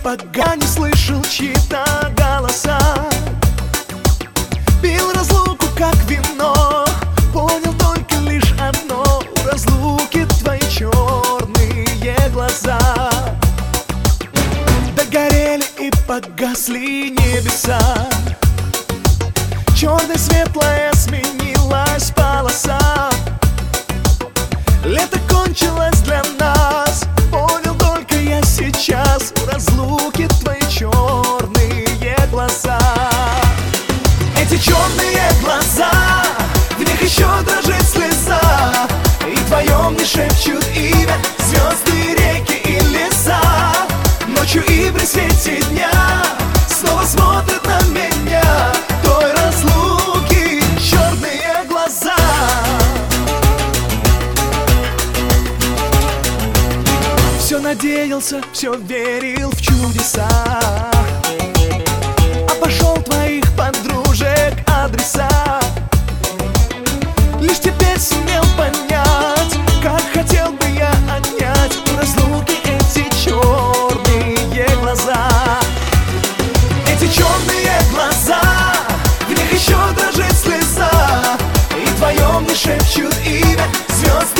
пока не слышал чьи-то голоса. Пил разлуку как вино, понял только лишь одно: в разлуке твои черные глаза. Догорели и погасли небеса, черная светлая сменилась полоса. Лето кончилось для нас, понял только я сейчас: в разлуке твои черные глаза. Эти черные глаза, в них еще дрожит слеза, и вдвоем не шепчут имя звезды, реки и леса. Ночью и при свете дня снова смотрят на меня той разлуки черные глаза. Все надеялся, все верил в чудеса, обошел твоих подружек адреса. Лишь теперь сумел понять, как хотел бы я отнять у разлуки эти черные глаза. Эти черные глаза, в них еще дрожит слеза, и вдвоем не шепчут имя звезд.